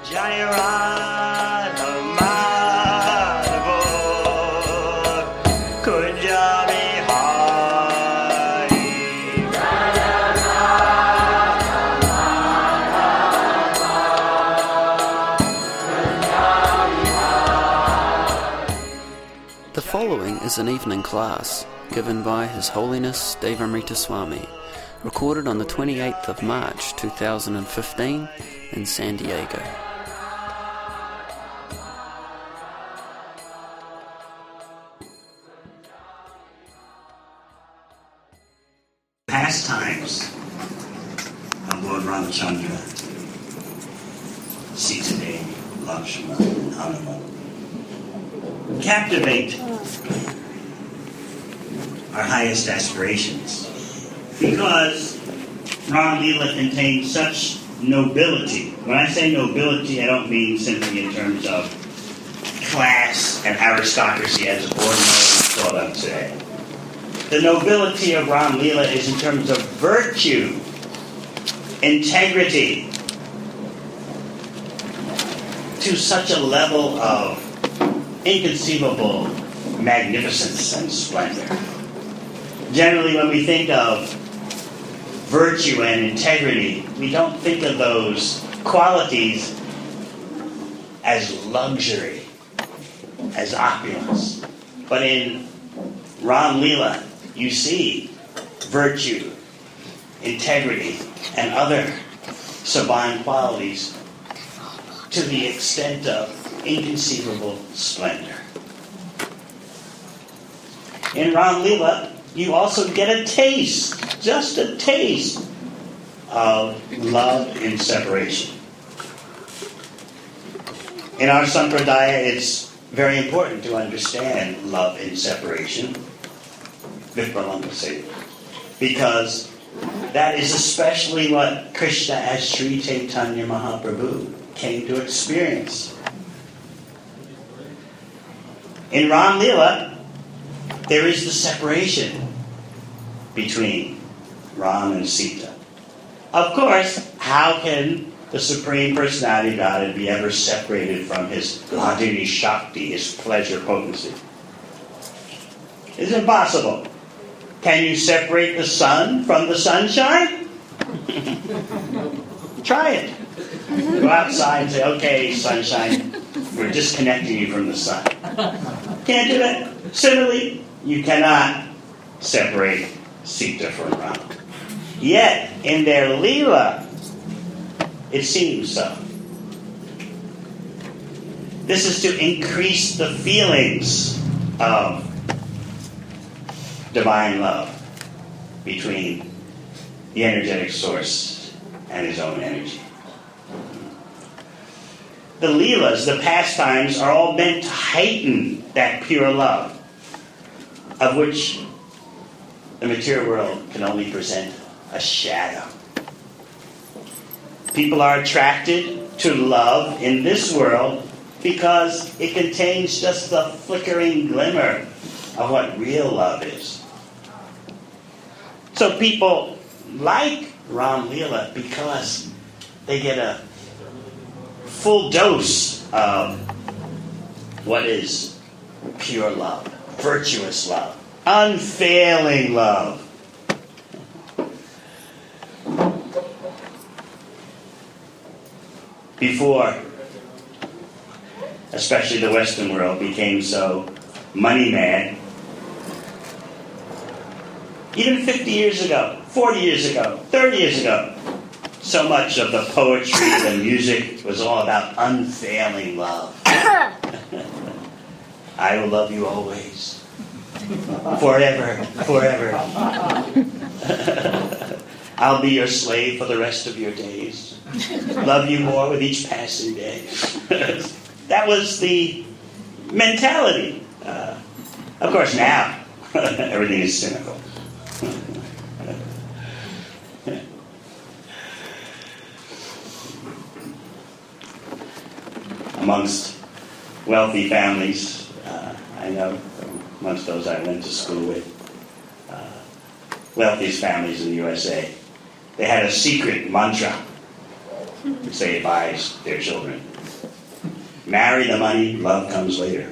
The following is an evening class given by His Holiness Devamrita Swami, recorded on the 28th of March 2015 in San Diego. Pastimes of Lord Ramachandra, Sita Devi, Lakshmana, and Hanuman captivate our highest aspirations because Ram Leela contains such nobility. When I say nobility, I don't mean simply in terms of class and aristocracy as ordinarily thought of today. The nobility of Ram Leela is in terms of virtue, integrity, to such a level of inconceivable magnificence and splendor. Generally, when we think of virtue and integrity, we don't think of those qualities as luxury, as opulence. But in Ram Leela, you see virtue, integrity, and other sublime qualities to the extent of inconceivable splendor. In Ram Leela, you also get a taste, just a taste, of love in separation. In our Sampradaya, it's very important to understand love in separation, because that is especially what Krishna as Sri Chaitanya Mahaprabhu came to experience. In Ram Leela, there is the separation between Ram and Sita. Of course, how can the Supreme Personality of Godhead be ever separated from His Hladini Shakti, His pleasure potency? It's impossible. Can you separate the sun from the sunshine? Try it. Go outside and say, okay, sunshine, we're disconnecting you from the sun. Can't do that. Similarly, you cannot separate Sita from Ram. Yet, in their Leela, it seems so. This is to increase the feelings of divine love between the energetic source and his own energy. The Leelas, the pastimes, are all meant to heighten that pure love, of which the material world can only present a shadow. People are attracted to love in this world because it contains just the flickering glimmer of what real love is. So people like Ram Leela because they get a full dose of what is pure love, virtuous love, unfailing love. Before, especially the Western world, became so money mad, even 50 years ago, 40 years ago, 30 years ago, so much of the poetry and music was all about unfailing love. I will love you always. Forever, forever. I'll be your slave for the rest of your days. Love you more with each passing day. That was the mentality. Of course, now, everything is cynical. Amongst wealthy families, I know, amongst those I went to school with, wealthiest families in the USA, they had a secret mantra which they advised their children. Marry the money, love comes later.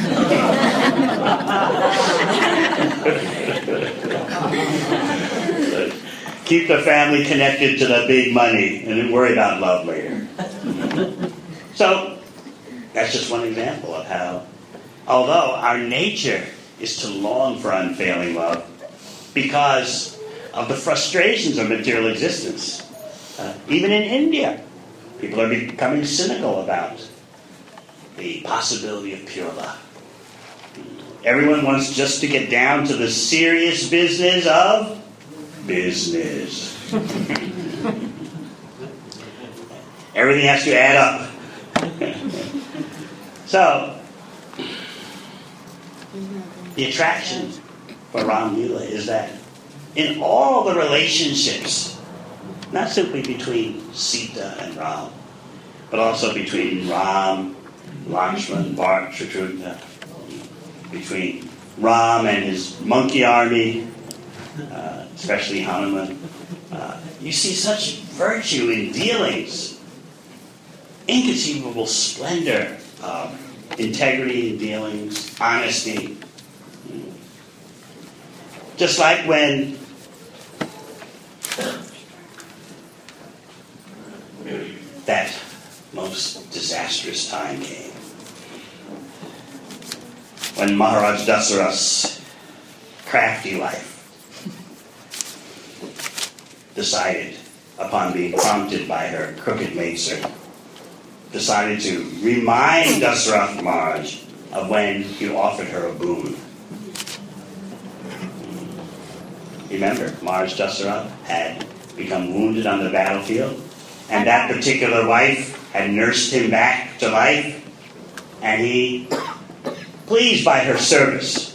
Keep the family connected to the big money and then worry about love later. So, that's just one example of how, although our nature is to long for unfailing love because of the frustrations of material existence. Even in India, people are becoming cynical about the possibility of pure love. Everyone wants just to get down to the serious business of business. Everything has to add up. So, the attraction for Ram Leela is that in all the relationships, not simply between Sita and Ram, but also between Ram, Lakshman, Bharat, Shatrughna, between Ram and his monkey army, especially Hanuman, you see such virtue in dealings, inconceivable splendor of integrity in dealings, honesty. Just like when that most disastrous time came, when Maharaj Dasarath's crafty wife decided, upon being prompted by her crooked maidservant, decided to remind Dasarath Maharaj of when he offered her a boon. Remember, Maharaj Dasarath had become wounded on the battlefield, and that particular wife had nursed him back to life, and he, pleased by her service,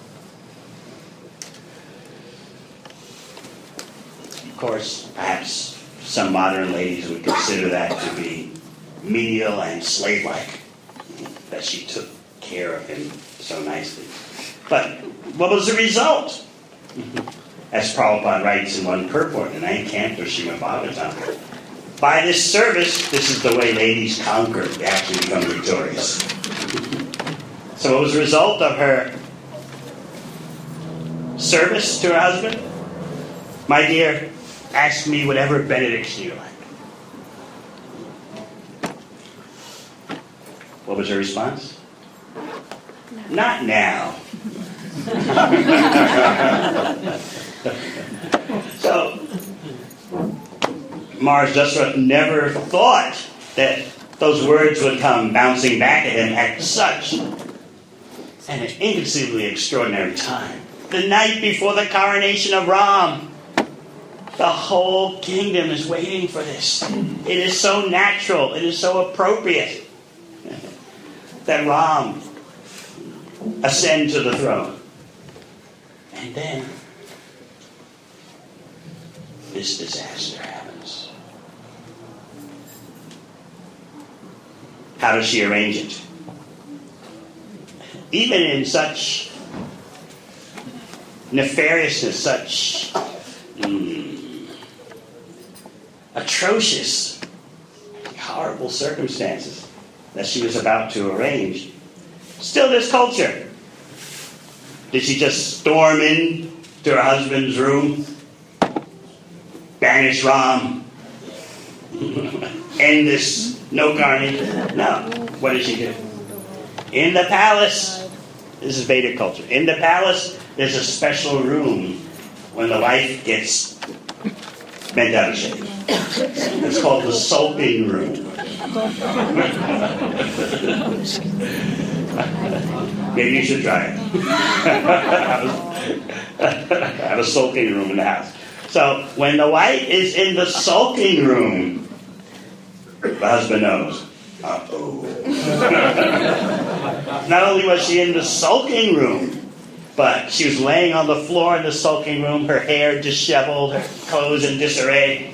of course, perhaps some modern ladies would consider that to be menial and slave-like, that she took care of him so nicely. But what was the result? As Prabhupada writes in one purport in the 9th canto of Srimad Bhagavatam, by this service, this is the way ladies conquer, they actually become victorious. So what was the result of her service to her husband? My dear, ask me whatever benediction you like. What was her response? No. Not now. So, Maharaj Dasarath never thought that those words would come bouncing back at him at such an inconceivably extraordinary time. The night before the coronation of Ram. The whole kingdom is waiting for this. It is so natural, it is so appropriate that Ram ascend to the throne. And then this disaster happens. How does she arrange it? Even in such nefariousness, such atrocious, horrible circumstances that she was about to arrange, still there's culture. Did she just storm in to her husband's room, banish Ram, end this no carnage? No. What did she do? In the palace, this is Vedic culture, in the palace there's a special room when the wife gets bent out of shape. It's called the sulking room. Maybe you should try it. Have a sulking room in the house. So when the wife is in the sulking room, the husband knows. Uh-oh. Not only was she in the sulking room, but she was laying on the floor in the sulking room, her hair disheveled, her clothes in disarray.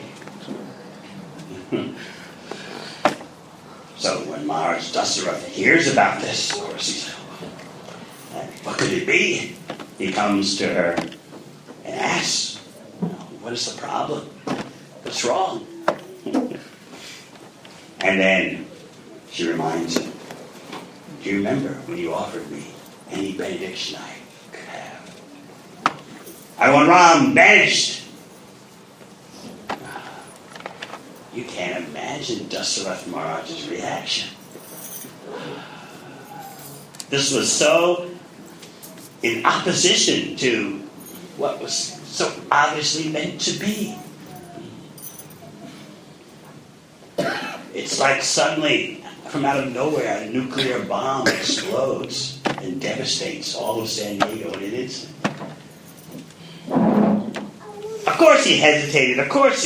So when Maharaj Dasarath hears about this, of course he's like, what could it be? He comes to her and asks, what is the problem? What's wrong? And then she reminds him, Do you remember when you offered me any benediction I could have? I want Ram banished. You can't imagine Dasarath Maharaj's reaction. This was so in opposition to what was so obviously meant to be. It's like suddenly, from out of nowhere, a nuclear bomb explodes and devastates all of San Diego in an instant. Of course he hesitated. Of course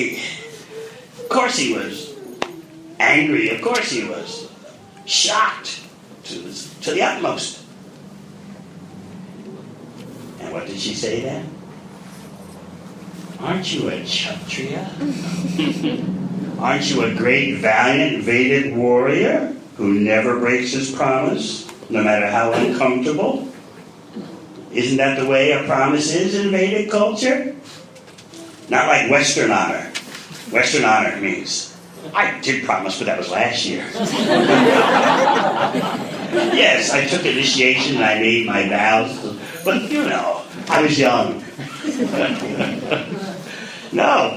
he was angry. Of course he was shocked to the utmost. And what did she say then? Aren't you a Kshatriya? Aren't you a great, valiant, Vedic warrior who never breaks his promise, no matter how uncomfortable? Isn't that the way a promise is in Vedic culture? Not like Western honor. Western honor means, I did promise, but that was last year. Yes, I took initiation and I made my vows, but I was young. No.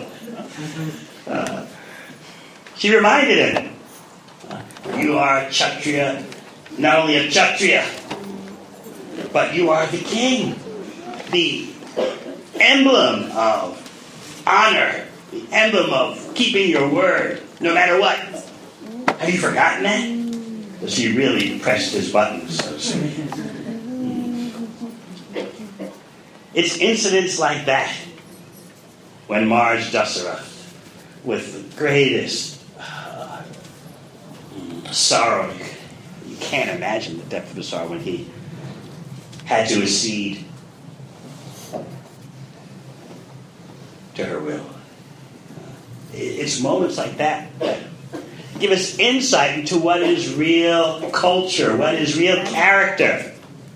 She reminded him, you are a Kshatriya, not only a Kshatriya, but you are the king, the emblem of honor, the emblem of keeping your word, no matter what. Have you forgotten that? So she really pressed his buttons, so to speak. It's incidents like that when Maharaj Dasarath, with the greatest sorrow, you can't imagine the depth of the sorrow when he had to accede to her will. It's moments like that that give us insight into what is real culture, what is real character.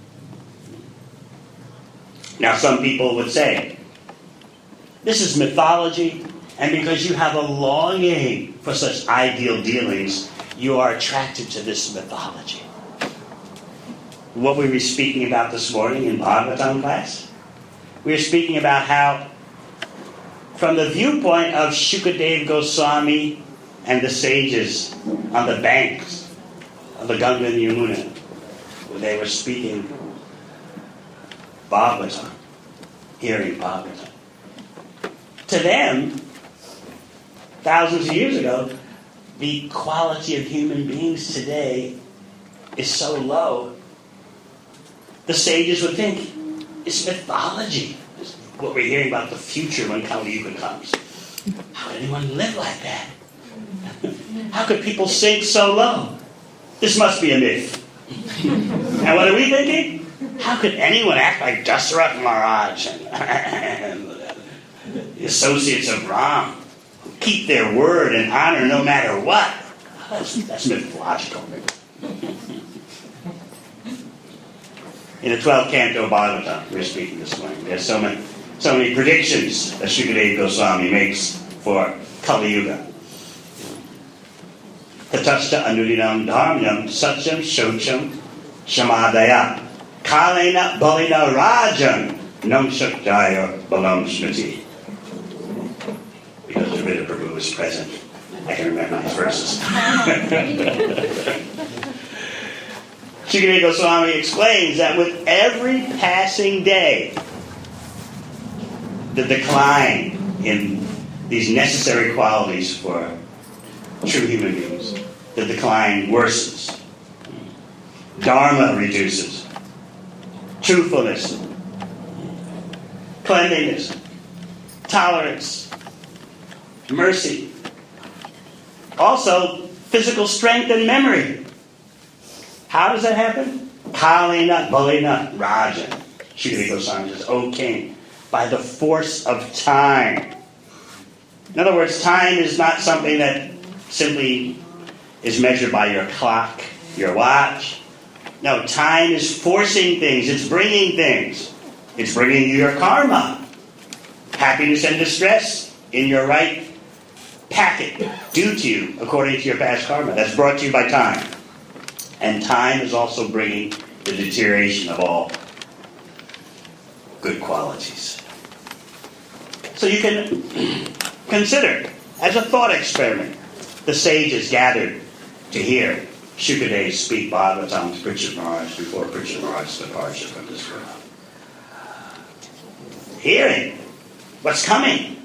Now, some people would say, this is mythology, and because you have a longing for such ideal dealings, you are attracted to this mythology. What we were speaking about this morning in Bhagavatam class, we were speaking about how, from the viewpoint of Shukadeva Goswami and the sages on the banks of the Ganga and Yamuna, where they were speaking Bhagavatam, hearing Bhagavatam. To them, thousands of years ago, the quality of human beings today is so low, the sages would think, it's mythology. It's what we're hearing about the future when Kali Yuga comes. How could anyone live like that? How could people sink so low? This must be a myth. And what are we thinking? How could anyone act like Dasarath Maharaj and the associates of Ram, who keep their word and honor no matter what? That's mythological. In the 12th canto of Bhagavatam, we're speaking this morning, there's so many predictions that Shukadeva Goswami makes for Kali Yuga. Tatashta anudinam dharmyam satyam shocham shamadaya kalena balina rajan nam shaktaya balam smriti. Because Ravita Prabhu was present, I can remember these verses. Shukadeva Goswami explains that with every passing day, the decline in these necessary qualities for true human beings, the decline worsens. Dharma reduces. Truthfulness, cleanliness, tolerance, mercy. Also, physical strength and memory. How does that happen? Kalina Balina Rajan. Shukadeva Goswami says, O king, by the force of time. In other words, time is not something that simply is measured by your clock, your watch. No, time is forcing things. It's bringing things. It's bringing you your karma. Happiness and distress in your right packet, due to you according to your past karma. That's brought to you by time. And time is also bringing the deterioration of all good qualities. So you can consider, as a thought experiment, the sages gathered to hear Shukadev speak Bhagavatam to Pritchard Maharaj before Pritchard Maharaj's departure from this world. Hearing what's coming.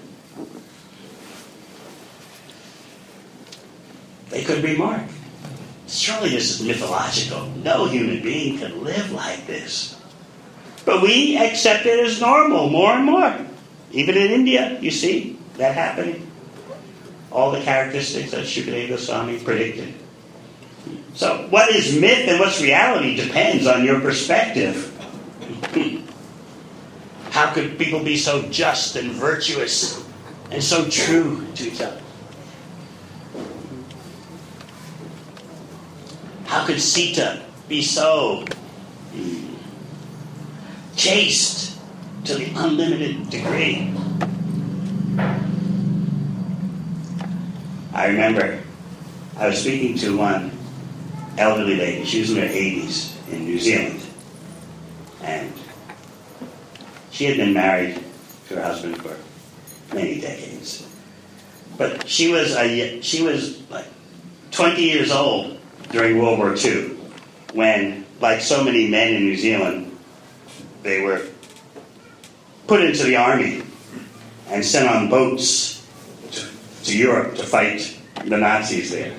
They could remark, surely this is mythological. No human being can live like this. But we accept it as normal more and more. Even in India, you see that happening. All the characteristics that Shukadeva Goswami predicted. So what is myth and what's reality depends on your perspective. How could people be so just and virtuous and so true to each other? How could Sita be so chaste to the unlimited degree? I remember I was speaking to one elderly lady. She was in her 80s in New Zealand. And she had been married to her husband for many decades. But she was like 20 years old during World War II, when, like so many men in New Zealand, they were put into the army and sent on boats to Europe to fight the Nazis there.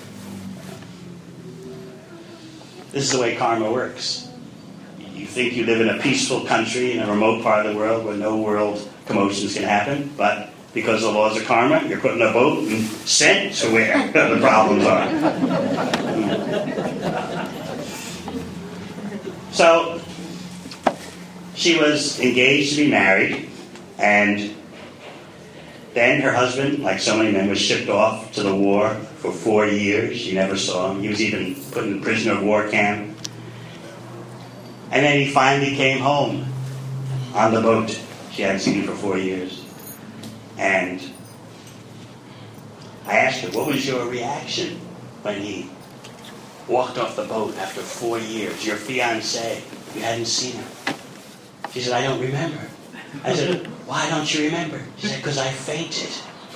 This is the way karma works. You think you live in a peaceful country in a remote part of the world where no world commotions can happen, but because of the laws of karma, you're put in a boat and sent to where the problems are. So, she was engaged to be married, and then her husband, like so many men, was shipped off to the war for 4 years. She never saw him. He was even put in a prisoner of war camp. And then he finally came home on the boat. She hadn't seen him for 4 years. And I asked her, what was your reaction when he walked off the boat after 4 years? Your fiancé, you hadn't seen him. She said, I don't remember. I said, why don't you remember? She said, because I fainted.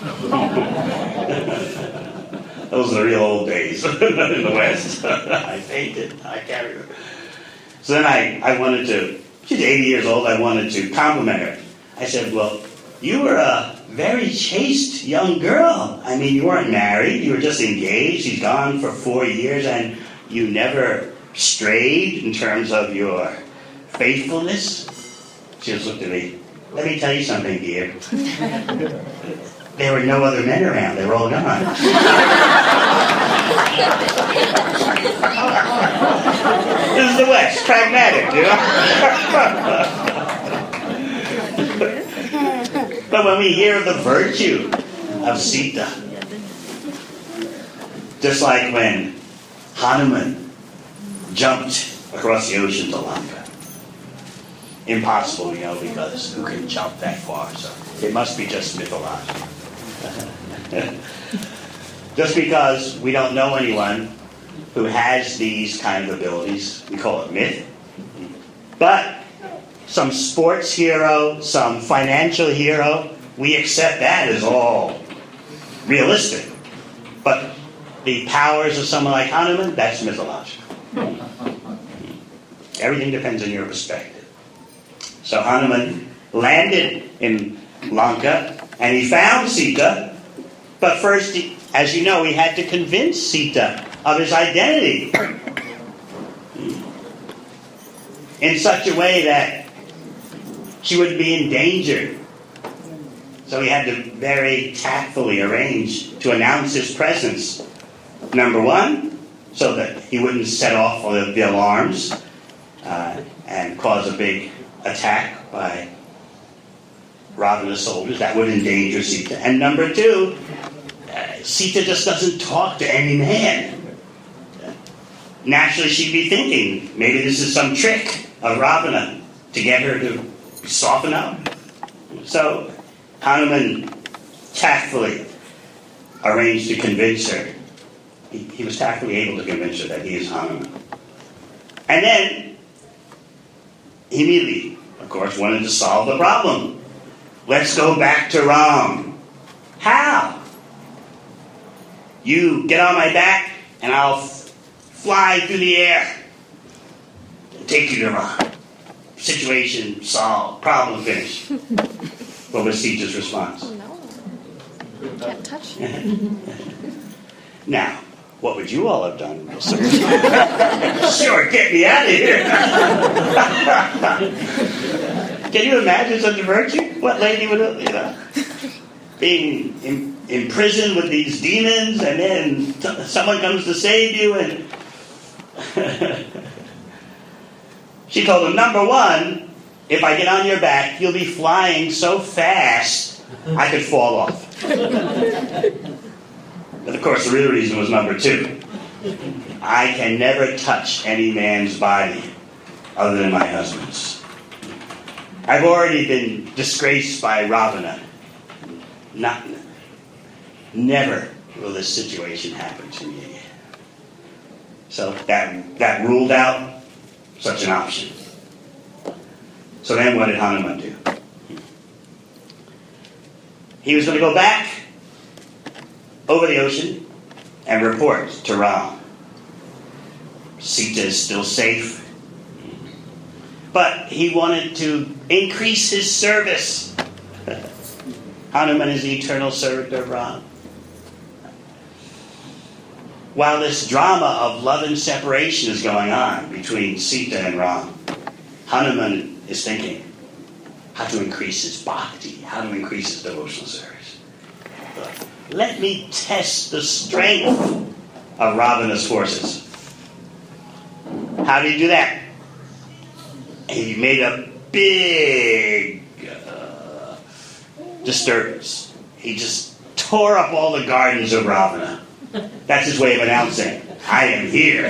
Those are the real old days in the West. I fainted. I can't remember. So then I wanted to, she's 80 years old, I wanted to compliment her. I said, well, you were a very chaste young girl. I mean, you weren't married, you were just engaged. He's gone for 4 years, and you never strayed in terms of your faithfulness. She just looked at me. Let me tell you something, dear. There were no other men around. They were all gone. This is the West. Pragmatic, you know? But when we hear of the virtue of Sita, just like when Hanuman jumped across the ocean to Lanka. Impossible, you know, because who can jump that far? So it must be just mythological. Just because we don't know anyone who has these kind of abilities, we call it myth. But some sports hero, some financial hero, we accept that as all realistic. But the powers of someone like Hanuman, that's mythological. Everything depends on your perspective. So Hanuman landed in Lanka, and he found Sita, but first, as you know, he had to convince Sita of his identity in such a way that she would be endangered. So he had to very tactfully arrange to announce his presence. Number one, so that he wouldn't set off the alarms and cause a big attack by Ravana's soldiers. That would endanger Sita. And number two, Sita just doesn't talk to any man. Naturally, she'd be thinking, maybe this is some trick of Ravana to get her to soften up. So Hanuman tactfully arranged to convince her. He was tactfully able to convince her that he is Hanuman. And then, he immediately, of course, wanted to solve the problem. Let's go back to Ram. How? You get on my back, and I'll fly through the air and take you to Ram. Situation solved. Problem finished. What was Sita's response? No. You can't touch me. Now, what would you all have done? Sure, get me out of here. Can you imagine such a virtue? What lady would have, being imprisoned with these demons, and then someone comes to save you, and she told him, number one, if I get on your back, you'll be flying so fast, I could fall off. But of course, the real reason was number two. I can never touch any man's body other than my husband's. I've already been disgraced by Ravana. Never will this situation happen to me again. So that ruled out such an option. So then what did Hanuman do? He was going to go back over the ocean and report to Ram. Sita is still safe. But he wanted to increase his service. Hanuman is the eternal servant of Ram. While this drama of love and separation is going on between Sita and Ram, Hanuman is thinking how to increase his bhakti, how to increase his devotional service. Let me test the strength of Ravana's forces. How did he do that? He made a big disturbance. He just tore up all the gardens of Ravana. That's his way of announcing, I am here.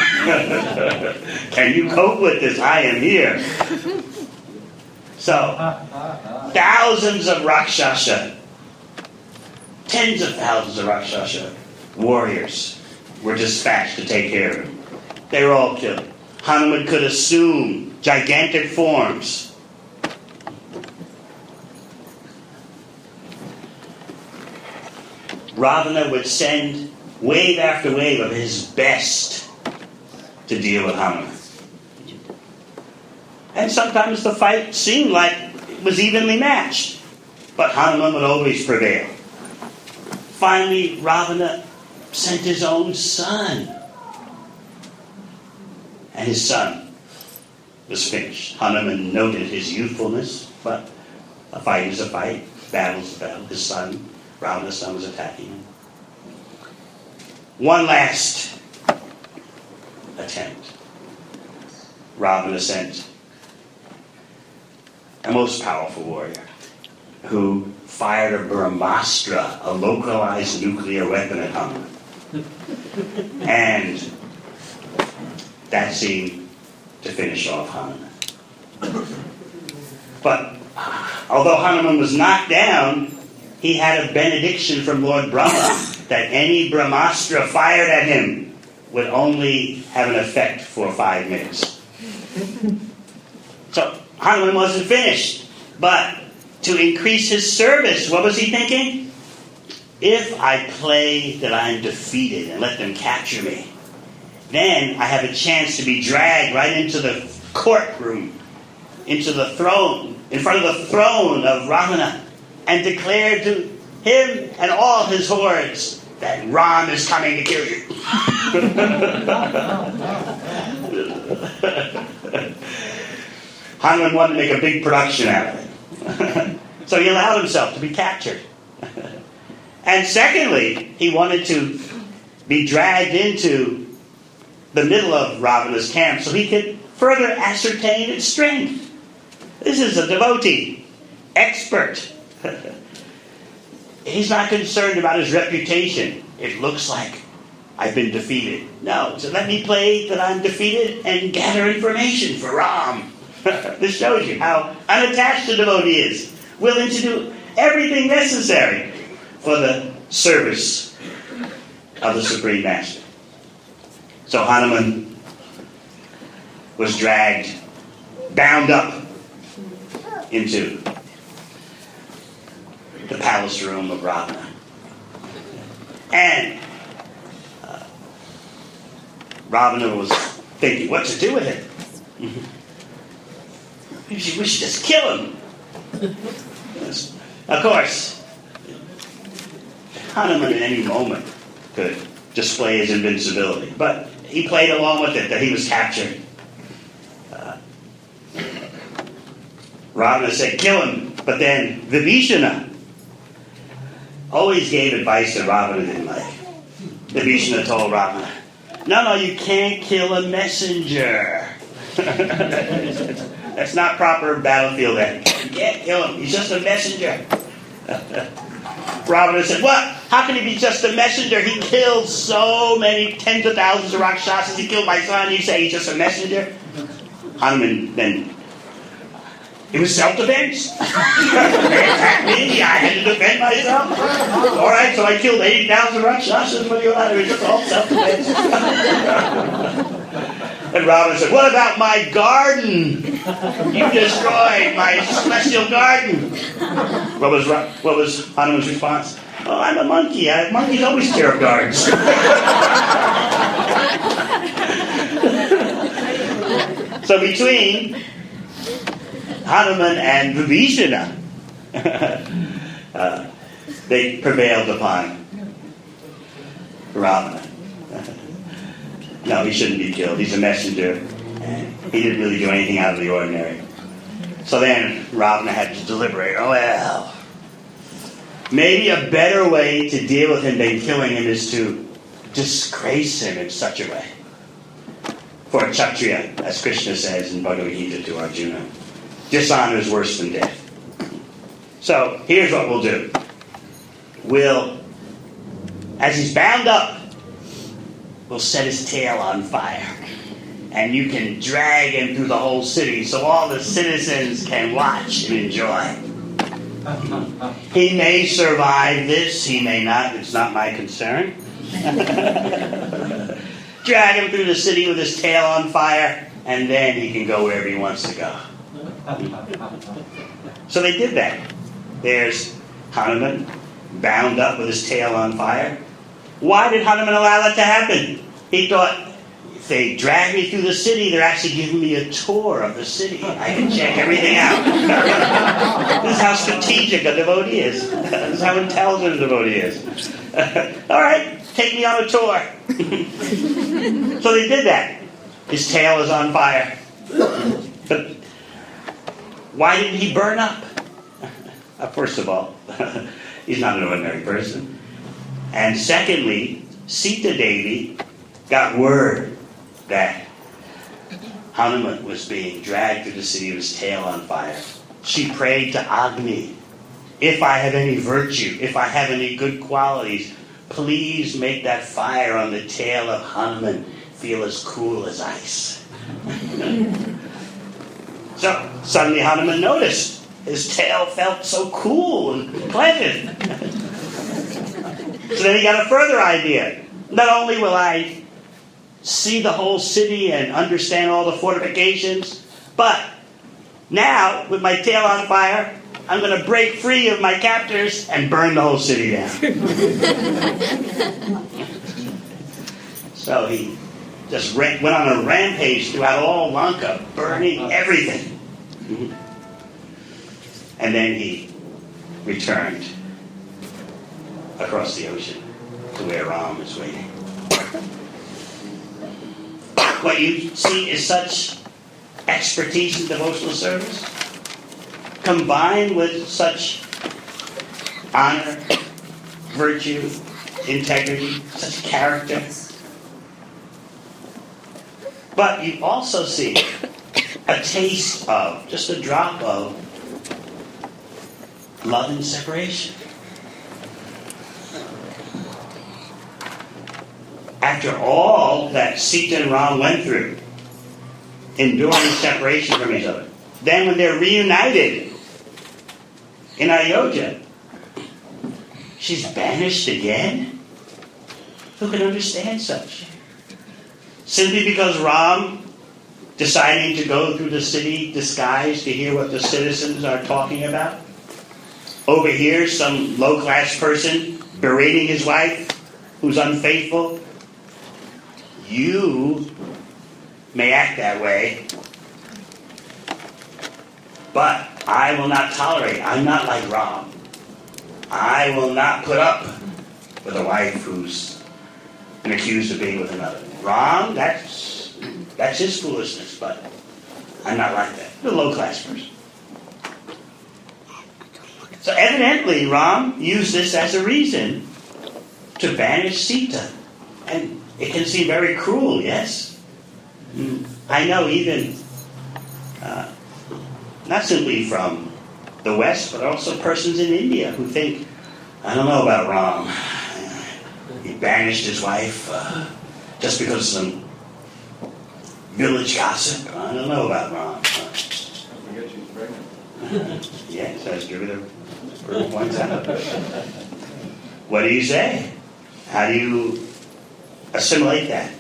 Can you cope with this? I am here. So, thousands of Rakshasa, tens of thousands of Rakshasa warriors were dispatched to take care of him. They were all killed. Hanuman could assume gigantic forms. Ravana would send wave after wave of his best to deal with Hanuman. And sometimes the fight seemed like it was evenly matched, but Hanuman would always prevail. Finally, Ravana sent his own son. And his son was finished. Hanuman noted his youthfulness, but a fight is a fight, battle is a battle. His son, Ravana's son, was attacking him. One last attempt. Ravana sent a most powerful warrior who fired a Brahmastra, a localized nuclear weapon at Hanuman. And that seemed to finish off Hanuman. But although Hanuman was knocked down, he had a benediction from Lord Brahma that any Brahmastra fired at him would only have an effect for 5 minutes. So Hanuman wasn't finished. But to increase his service, what was he thinking? If I play that I'm defeated and let them capture me, then I have a chance to be dragged right into the courtroom, into the throne, in front of the throne of Ravana, and declare to him and all his hordes that Ram is coming to kill you. Hanuman wanted to make a big production out of it. So he allowed himself to be captured. And secondly, he wanted to be dragged into the middle of Ravana's camp so he could further ascertain its strength. This is a devotee, expert. He's not concerned about his reputation. It looks like I've been defeated. No, so let me play that I'm defeated and gather information for Ram. This shows you how unattached the devotee is, willing to do everything necessary for the service of the Supreme Master. So Hanuman was dragged, bound up into the palace room of Ravana. And Ravana was thinking what to do with it. We should just kill him. Of course, Hanuman at any moment could display his invincibility, but he played along with it, that he was captured. Ravana said, kill him. But then Vibhishana always gave advice that Ravana didn't like. Vibhishana told Ravana, no, you can't kill a messenger. That's not proper battlefield etiquette. You can't kill him. He's just a messenger. Ravana said, what? How can he be just a messenger? He killed so many tens of thousands of Rakshasas. He killed my son. You say he's just a messenger? Hanuman then, it was self-defense. They attacked me. I had to defend myself. All right, so I killed 80,000 Rakshasas. What do you want? It was just all self-defense. And Ravana said, what about my garden? You destroyed my celestial garden. What was Hanuman's response? Oh, I'm a monkey. Monkeys always care of gardens. So between Hanuman and Vibhishana, they prevailed upon Ravana. No, he shouldn't be killed. He's a messenger. And he didn't really do anything out of the ordinary. So then Ravana had to deliberate. Oh, well, maybe a better way to deal with him than killing him is to disgrace him in such a way. For a Kshatriya, as Krishna says in Bhagavad Gita to Arjuna, dishonor is worse than death. So here's what we'll do. As he's bound up, we'll set his tail on fire. And you can drag him through the whole city so all the citizens can watch and enjoy. He may survive this, he may not. It's not my concern. Drag him through the city with his tail on fire, and then he can go wherever he wants to go. So they did that. There's Hanuman, bound up with his tail on fire. Why did Hanuman allow that to happen? He thought, if they drag me through the city, they're actually giving me a tour of the city. I can check everything out. This is how strategic a devotee is. This is how intelligent a devotee is. All right, take me on a tour. So they did that. His tail is on fire. But why didn't he burn up? First of all, he's not an ordinary person. And secondly, Sita Devi got word that Hanuman was being dragged through the city with his tail on fire. She prayed to Agni, if I have any virtue, if I have any good qualities, please make that fire on the tail of Hanuman feel as cool as ice. So suddenly Hanuman noticed his tail felt so cool and pleasant. So then he got a further idea. Not only will I see the whole city and understand all the fortifications, but now, with my tail on fire, I'm going to break free of my captors and burn the whole city down. So he just went on a rampage throughout all Lanka, burning everything. And then he returned across the ocean to where Ram is waiting. What you see is such expertise in devotional service, combined with such honor, virtue, integrity, such character. But you also see a taste of, just a drop of, love and separation. After all that Sita and Ram went through, enduring separation from each other, then when they're reunited in Ayodhya, she's banished again? Who can understand such? Simply because Ram deciding to go through the city disguised to hear what the citizens are talking about. Over here, some low-class person berating his wife who's unfaithful. You may act that way, but I will not tolerate. I'm not like Ram. I will not put up with a wife who's been accused of being with another. Ram, that's his foolishness, but I'm not like that. The low-class person. So evidently, Ram used this as a reason to banish Sita. And it can seem very cruel, yes? I know even, not simply from the West, but also persons in India who think, I don't know about Ram. He banished his wife just because of some village gossip. I don't know about Ram. I forget she's pregnant. Yes, as Jupiter points out. What do you say? How do you assimilate that?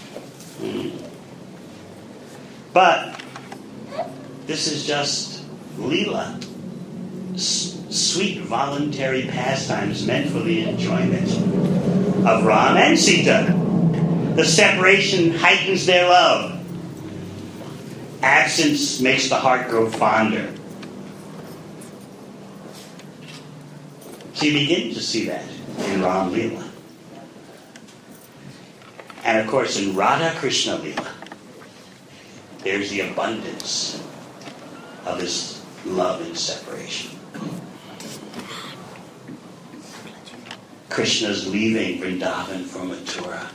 But this is just Leela, sweet voluntary pastimes meant for the enjoyment of Ram and Sita. The separation heightens their love. Absence makes the heart grow fonder. So you begin to see that in Ram Leela. And of course in Radha Krishna Leela, there's the abundance of this love and separation. Krishna's leaving Vrindavan for Mathura.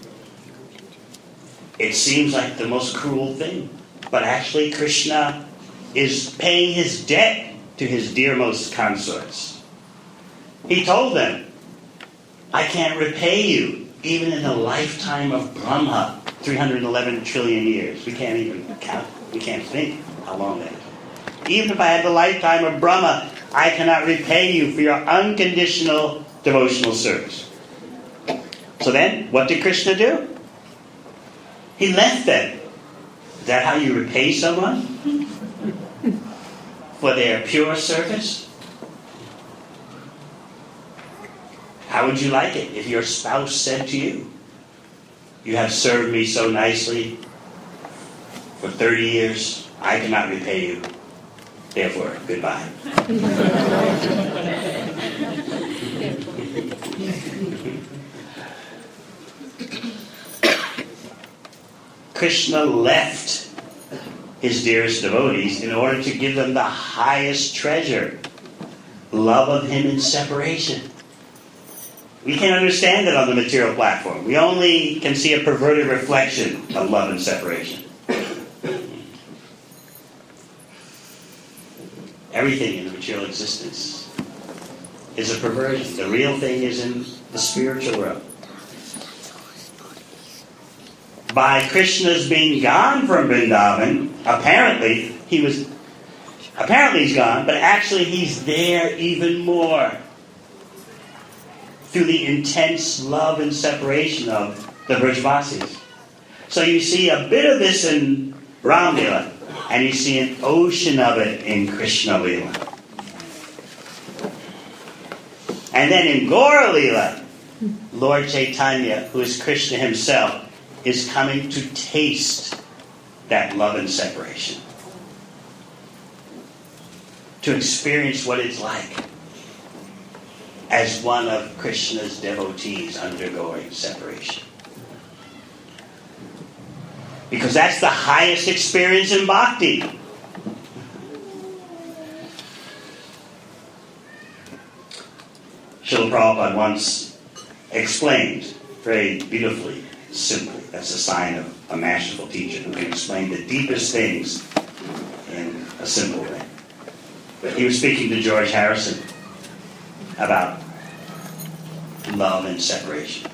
It seems like the most cruel thing, but actually Krishna is paying his debt to his dearmost consorts. He told them, I can't repay you even in the lifetime of Brahma, 311 trillion years. We can't even count. We can't think how long that is. Even if I had the lifetime of Brahma, I cannot repay you for your unconditional devotional service. So then, what did Krishna do? He left them. Is that how you repay someone? For their pure service? How would you like it if your spouse said to you, you have served me so nicely for 30 years, I cannot repay you. Therefore, goodbye. Krishna left his dearest devotees in order to give them the highest treasure, love of him in separation. We can't understand it on the material platform. We only can see a perverted reflection of love and separation. Everything in the material existence is a perversion. The real thing is in the spiritual realm. By Krishna's being gone from Vrindavan, apparently he's gone, but actually he's there even more through the intense love and separation of the Brajvasis. So you see a bit of this in Ram Leela, and you see an ocean of it in Krishna Leela. And then in Gaura Leela, Lord Chaitanya, who is Krishna himself, is coming to taste that love and separation. To experience what it's like as one of Krishna's devotees undergoing separation. Because that's the highest experience in bhakti. Srila Prabhupada once explained very beautifully, simply. That's a sign of a masterful teacher who can explain the deepest things in a simple way. But he was speaking to George Harrison about love and separation.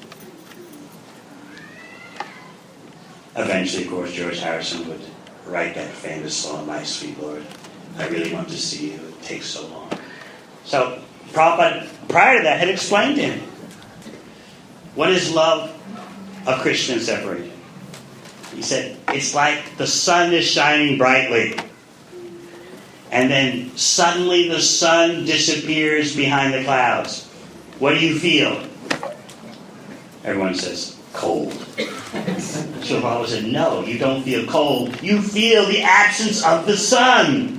Eventually, of course, George Harrison would write that famous song, My Sweet Lord, I really want to see you, it takes so long. So, Prabhupada, prior to that, had explained to him what is love of Krishna and separation. He said, it's like the sun is shining brightly. And then suddenly the sun disappears behind the clouds. What do you feel? Everyone says, cold. So Prabhupada said, no, you don't feel cold. You feel the absence of the sun.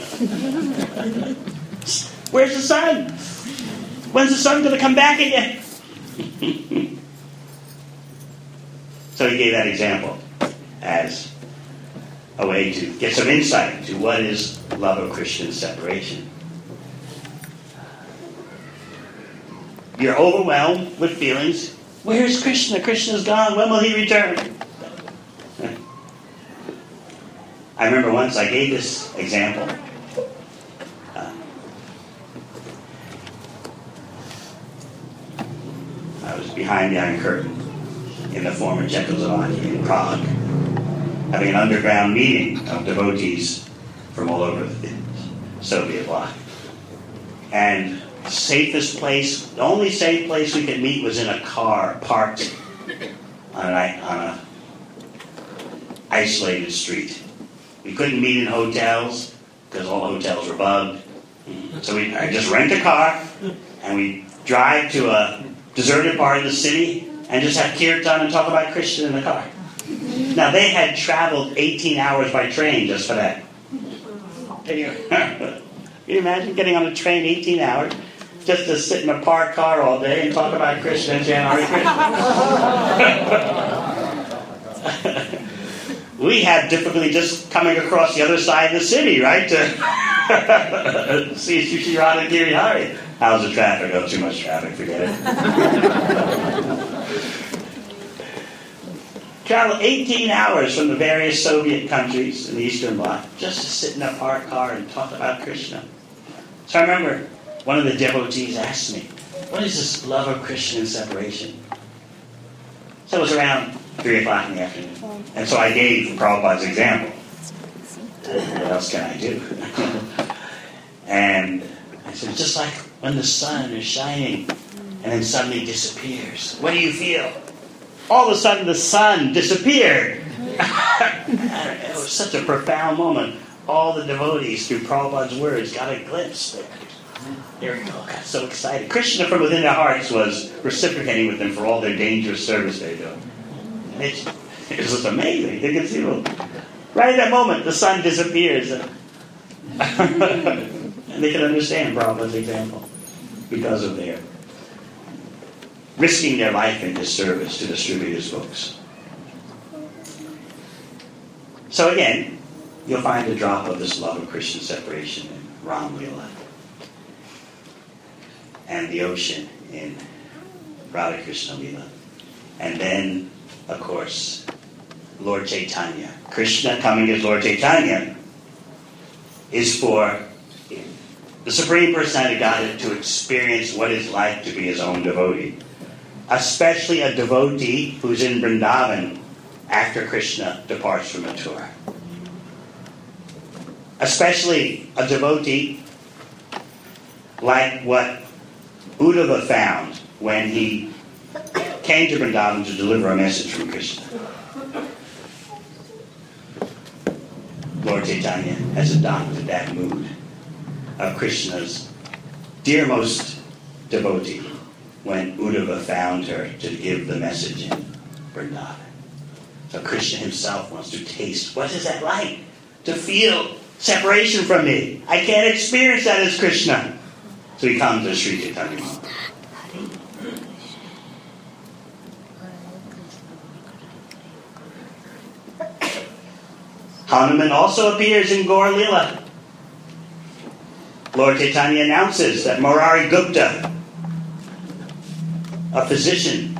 Where's the sun? When's the sun going to come back again? So he gave that example as a way to get some insight to what is love of Christian separation. You're overwhelmed with feelings. Where's Krishna? Krishna's gone. When will he return? I remember once I gave this example. I was behind the Iron Curtain in the former Czechoslovakia in Prague, having an underground meeting of devotees from all over the Soviet bloc. And the only safe place we could meet was in a car parked on a isolated street. We couldn't meet in hotels because all hotels were bugged. So I just rent a car and we drive to a deserted part of the city and just have kirtan and talk about Krishna in the car. Now they had traveled 18 hours by train just for that. Can you imagine getting on a train 18 hours just to sit in a parked car all day and talk about Krishna and chant Hare Krishna? We had difficulty just coming across the other side of the city, right? To see Shri Radha Girihari. How's the traffic? Oh, too much traffic, forget it. Travel 18 hours from the various Soviet countries in the Eastern Bloc just to sit in a parked car and talk about Krishna. So I remember one of the devotees asked me, what is this love of Krishna and separation? So it was around 3 o'clock in the afternoon. And so I gave Prabhupada's example. What else can I do? And I said, just like when the sun is shining and then suddenly disappears. What do you feel? All of a sudden the sun disappeared. It was such a profound moment. All the devotees, through Prabhupada's words, got a glimpse there. There we go. Got so excited. Krishna from within their hearts was reciprocating with them for all their dangerous service they do. And it was amazing. You can see, right at that moment, the sun disappears. And they can understand Prabhupada's example because of their risking their life in his service to distribute his books. So again, you'll find a drop of this love of Christian separation in Ram Lila and the ocean in Radha Krishna Lila. And then, of course, Lord Chaitanya. Krishna coming as Lord Chaitanya is for the Supreme Personality of Godhead to experience what it's like to be his own devotee. Especially a devotee who's in Vrindavan after Krishna departs from Mathura. Especially a devotee like what Uddhava found when he came to Vrindavan to deliver a message from Krishna. Lord Chaitanya has adopted that mood of Krishna's dearmost devotee when Uddhava found her to give the message in Vrindavan. So Krishna himself wants to taste, what is that like? To feel separation from me. I can't experience that as Krishna. So he comes as Sri Chaitanya Mahaprabhu. Hanuman also appears in Gaur Lila. Lord Chaitanya announces that Murari Gupta, a physician,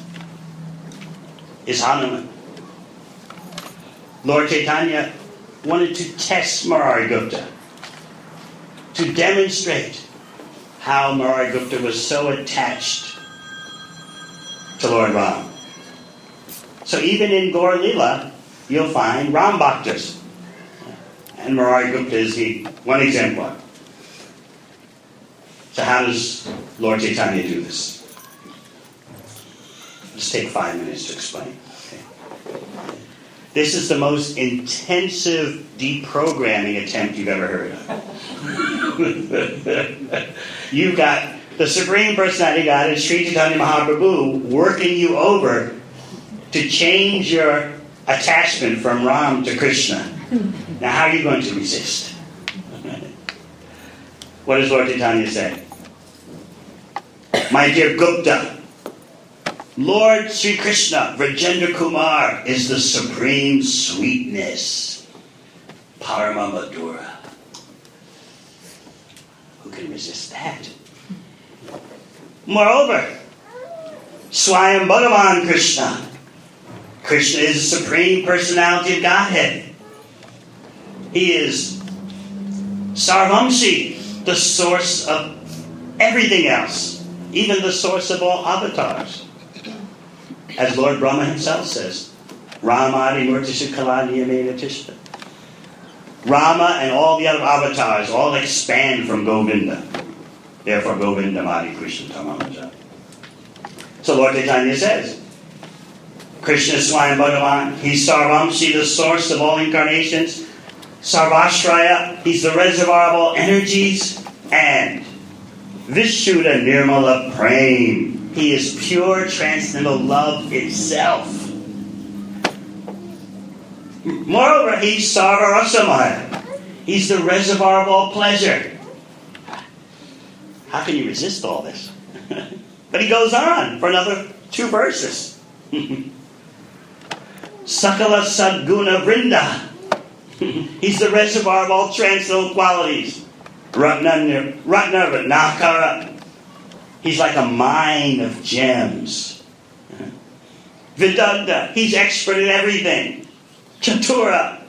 is Hanuman. Lord Chaitanya wanted to test Murari Gupta to demonstrate how Murari Gupta was so attached to Lord Ram. So even in Gaur Lila, you'll find Ram Bhaktas. And Murari Gupta is the one exemplar. So how does Lord Chaitanya do this? Let's take 5 minutes to explain. Okay. This is the most intensive deprogramming attempt you've ever heard of. You've got the Supreme Personality God and Sri Chaitanya Mahaprabhu working you over to change your attachment from Ram to Krishna. Now, how are you going to resist? What does Lord Chaitanya say? My dear Gupta, Lord Sri Krishna, Vrajendra Kumar, is the supreme sweetness. Parama Madhura. Who can resist that? Moreover, Swayam Bhagavan Krishna. Krishna is the supreme personality of Godhead. He is Sarvamsi, the source of everything else, even the source of all avatars. As Lord Brahma himself says, Ramadi Murtishu Kalaniyamena Tishta. Rama and all the other avatars all expand from Govinda. Therefore, Govinda Madi Krishna Tamamaja. So Lord Chaitanya says, Krishna Swayam Bhagavan, he's Sarvamsi, the source of all incarnations. Sarvashraya, he's the reservoir of all energies. And Vishuddha Nirmala Prem, he is pure transcendental love itself. Moreover, he's Sarva Rasamaya. He's the reservoir of all pleasure. How can you resist all this? But he goes on for another 2 verses. Sakala Sadguna Vrinda. He's the reservoir of all transcendental qualities. Ratna Nakara. He's like a mine of gems. Vidagda. He's expert in everything. Chatura.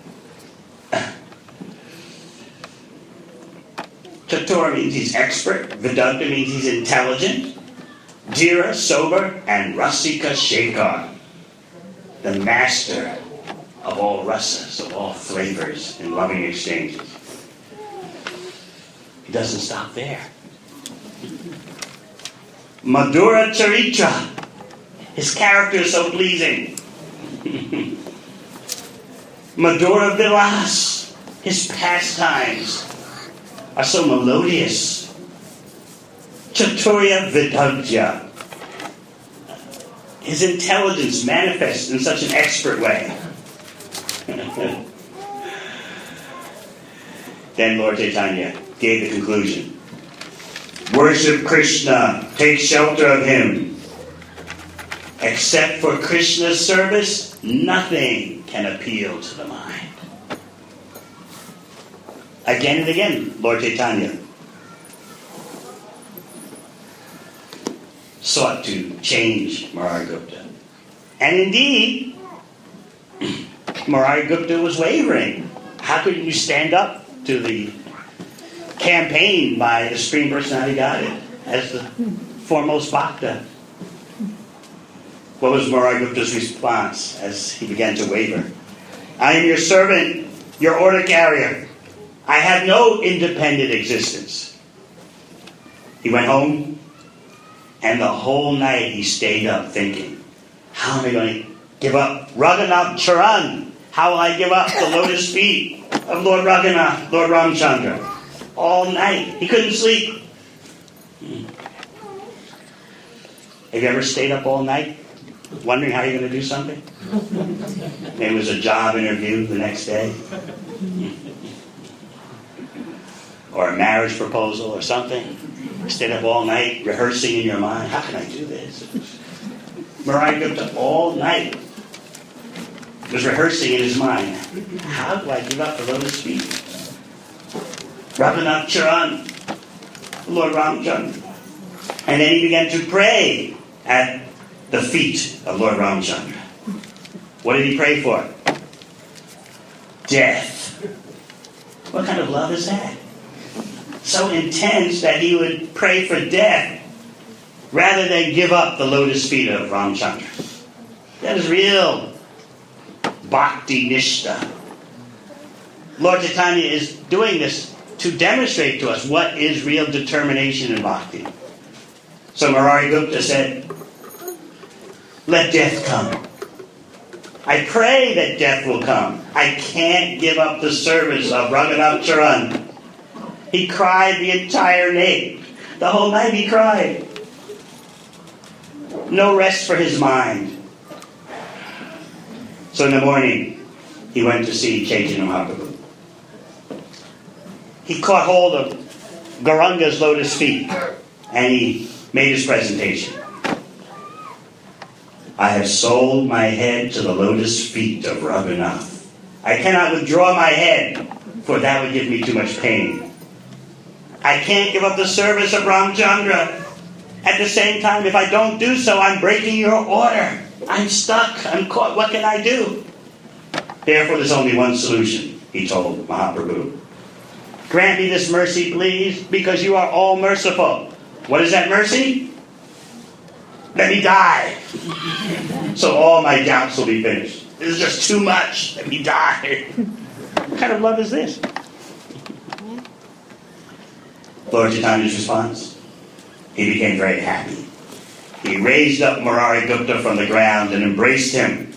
Chatura means he's expert. Vidagda means he's intelligent. Dhira, sober. And Rasika Shekhar. The master of all rasas, of all flavors and loving exchanges. He doesn't stop there. Madhura Charitra. His character is so pleasing. Madhura Vilas. His pastimes are so melodious. Chaturya Vidagya. His intelligence manifests in such an expert way. Then Lord Chaitanya gave the conclusion. Worship Krishna, take shelter of him. Except for Krishna's service, nothing can appeal to the mind. Again and again, Lord Chaitanya sought to change Murari Gupta. And indeed, Murari Gupta was wavering. How could you stand up to the campaign by the Supreme Personality Godhead as the foremost bhakta? What was Murari Gupta's response as he began to waver? I am your servant, your order carrier. I have no independent existence. He went home, and the whole night he stayed up thinking, how am I going to give up Raghunath Charan? How will I give up the lotus feet of Lord Raghunath, Lord Ramchandra? All night. He couldn't sleep. Have you ever stayed up all night wondering how you're going to do something? Maybe it was a job interview the next day. Or a marriage proposal or something. Stayed up all night rehearsing in your mind. How can I do this? Murari Gupta all night was rehearsing in his mind. How do I give up the lotus feet? Raghunath Charan, Lord Ramchandra. And then he began to pray at the feet of Lord Ramchandra. What did he pray for? Death. What kind of love is that? So intense that he would pray for death rather than give up the lotus feet of Ramchandra. That is real bhakti nishta. Lord Chaitanya is doing this to demonstrate to us what is real determination in bhakti. So Murari Gupta said, let death come. I pray that death will come. I can't give up the service of Raghunath Charan. He cried the entire night. The whole night he cried. No rest for his mind. So in the morning, he went to see Chaitanya Mahaprabhu. He caught hold of Gauranga's lotus feet, and he made his presentation. I have sold my head to the lotus feet of Raghunath. I cannot withdraw my head, for that would give me too much pain. I can't give up the service of Ramchandra. At the same time, if I don't do so, I'm breaking your order. I'm stuck. I'm caught. What can I do? Therefore, there's only one solution, he told Mahaprabhu. Grant me this mercy, please, because you are all merciful. What is that mercy? Let me die. So all my doubts will be finished. This is just too much. Let me die. What kind of love is this? Lord Chaitanya's response? He became very happy. He raised up Murari Gupta from the ground and embraced him.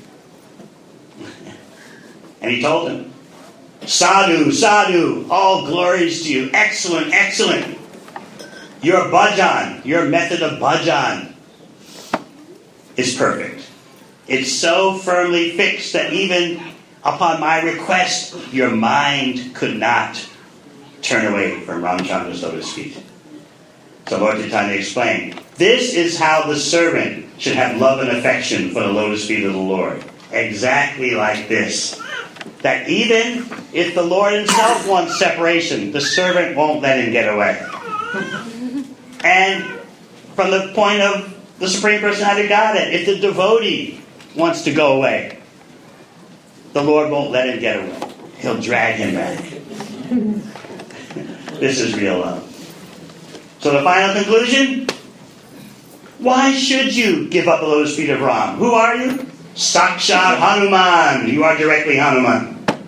And he told him, Sadhu, Sadhu, all glories to you. Excellent, excellent. Your bhajan, your method of bhajan is perfect. It's so firmly fixed that even upon my request, your mind could not turn away from Ramchandra's lotus feet. So Lord Chaitanya explained, this is how the servant should have love and affection for the lotus feet of the Lord. Exactly like this. That even if the Lord himself wants separation, the servant won't let him get away. And from the point of the Supreme Personality of Godhead, if the devotee wants to go away, the Lord won't let him get away. He'll drag him back. This is real love. So the final conclusion, why should you give up the lotus feet of Ram? Who are you? Sakshat Hanuman. You are directly Hanuman.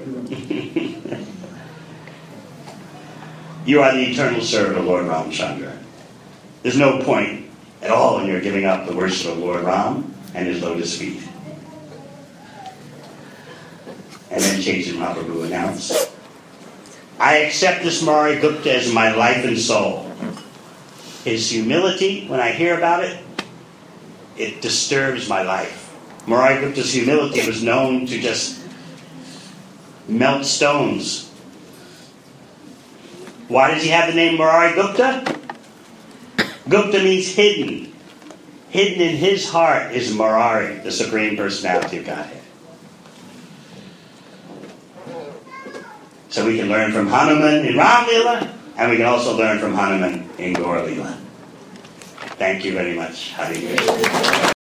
You are the eternal servant of Lord Ramchandra. There's no point at all in your giving up the worship of Lord Ram and his lotus feet. And then Chaitanya Mahaprabhu announced, I accept this Murari Gupta as my life and soul. His humility, when I hear about it, it disturbs my life. Murari Gupta's humility was known to just melt stones. Why does he have the name Murari Gupta? Gupta means hidden. Hidden in his heart is Murari, the Supreme Personality of Godhead. So we can learn from Hanuman in Ram Lila, and we can also learn from Hanuman in Gaur Lila. Thank you very much. Hare Krishna.